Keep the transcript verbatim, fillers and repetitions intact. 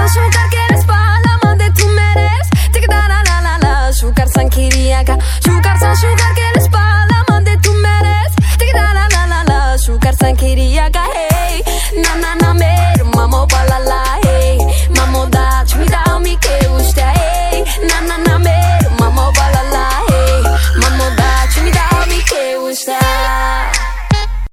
sugar que la espalda, mande tu meres. Tic da la la la la, sugar san kiriaka, sugar san sugar.